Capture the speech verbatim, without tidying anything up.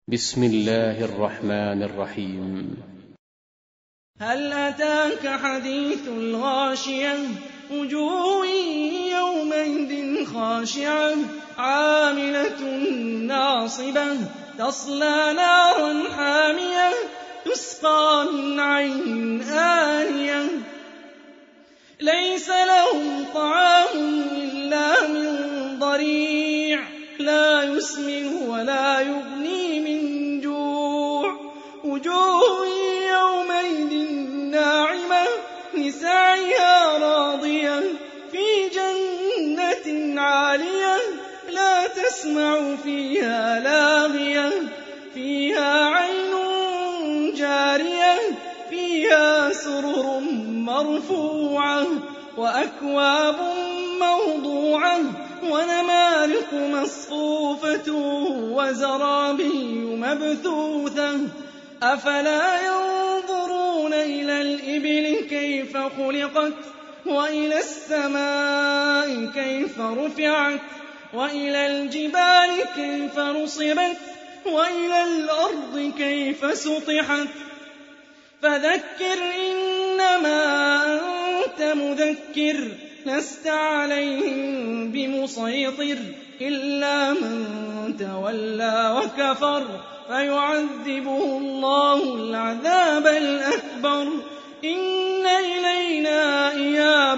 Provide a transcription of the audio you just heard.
بسم الله الرحمن الرحيم. هل أتاك حديث الغاشية وجوه يومئذ خاشعة عاملة ناصبة تصلى نارا حامية تسقى من عين آنية ليس لهم طعام إلا من ضريع لا يسمن ولا يغني من جوع وجوه يومئذ ناعمة لسعيها راضية في جنة عالية لا تسمع فيها لاغية فيها عين جارية فيها سرر مرفوعة وأكواب موضوعة ونمارق مصفوفة وزرابي مبثوثة أفلا ينظرون إلى الإبل كيف خلقت وإلى السماء كيف رفعت وإلى الجبال كيف نصبت وإلى الأرض كيف سطحت فذكر إنما أنت مذكر لست عليهم بمسيطر إلا من تولى وكفر فيعذبه الله العذاب الأكبر إن إلينا إيابهم